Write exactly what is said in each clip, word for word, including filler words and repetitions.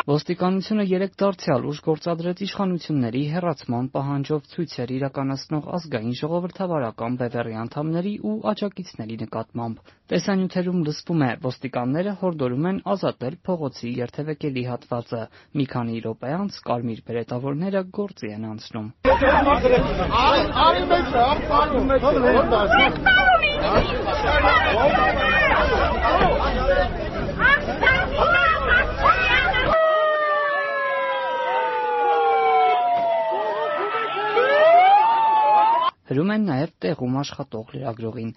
Ոստիկանությունը երեկ դարձյալ ուժ գործադրեց իշխանությունների հեռացման պահանջով ցույցեր իրականացնող ազգային ժողովրդավարական բևեռի անդամների ու աջակիցների նկատմամբ։ Տեսանյութերում լսվում է, ոստիկանները հորդորում են ազատել փողոցի երթևեկելի հատվածը։ Մի քանի րոպե անց կարմիր բերետավորները գործի են անցնում։ Հրում են նաև տեղում աշխատող լրագրողին։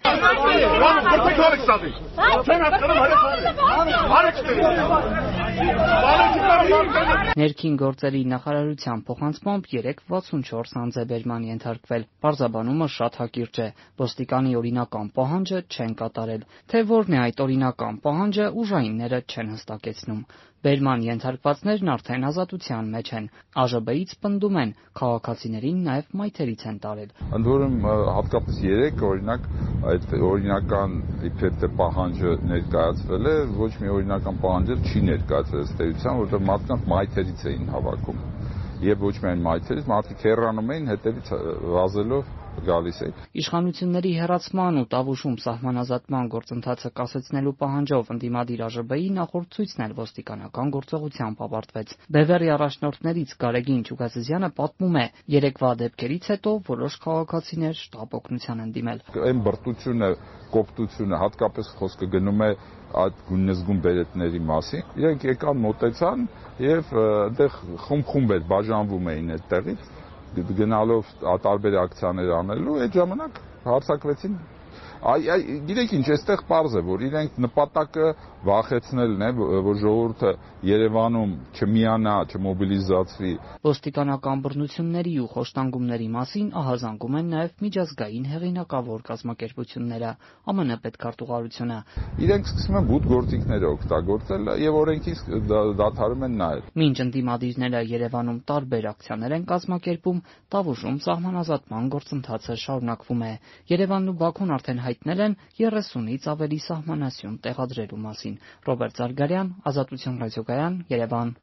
Ներքին գործերի նախարարության փոխանցմամբ երեկ վաթսունչորս անձ է բերման ենթարկվել։ Պարզաբանումը շատ հակիրճ է։ Ոստիկանի օրինական պահանջը չեն կատարել։ Թե որն է այդ օրինական պահանջը, ուժայինները չեն հստակեցնում։ Բերման ենթարկվածներն արդեն ազատության մեջ են։ Ա Ժ B-ից պնդում են, քաղաքացիներին նաև մայթերից են տարել։ Ընդ որում հատկապես երեք օրինակ այդ օրինական իբրև պահանջը ներկայացվել է, ոչ մի օրինական պահանջ չի ներկայացվել ըստ էության, որովհետև մարդկանց մայթերից էին հավաքում։ Եվ ոչ միայն մայթերից, մարդիկ հեռանում էին, հետևից վազելով գալիս է։ Իշխանությունների հեռացման ու Տավուշում սահմանազատման գործընթացը կասեցնելու պահանջով ընդդիմադիր Ա Ժ B-ի նախորդ ցույցն էլ ոստիկանական գործողությամբ ավարտվեց։ Բևեռի առաջնորդներից Գարեգին Չուգասզյանը պատմում է, երեկվա դեպքերից հետո որոշ քաղաքացիներ շտապ օգնության են դիմել։ Այն բրտությունը, կոպտությունը, հատկապես խոսքը գնում է այդ գույնզգույն բերետների մասին։ Իրենք եկան, մոտեցան եւ այնտեղ խումբ-խումբ էր բաժանվում էին այդտեղից գնալով տարբեր ակցիաներ անելու, այդ ժամանակ հարձակվեցին։ Գիտեք ինչ, այստեղ պարզ է, որ իրենք նպատակը վախեցնելն է, որ ժողովուրդը Երևանում չմիանա, չմոբիլիզացվի։ Ոստիկանական բռնությունների ու խոշտանգումների մասին ահազանգում են նաև միջազգային հեղինակավոր կազմակերպությունները, Ամն պետքարտուղարությունը։ Իրենք սկսում են բութ գործիքները օգտագործել եւ օրենքից դադարում են նայել։ Մինչ ընդդիմադիրները Երևանում տարբեր ակցիաներ են կազմակերպում, Տավուշում սահմանազատման գործընթացը շարունակվում է։ Երևանն ու Բաքուն արդեն հայտնել են երեսունից ավելի սահմանասյուն տեղադրելու մասին։ Ռոբերտ Զարգարյան, Ազատություն ռադիոկայան, Երևան։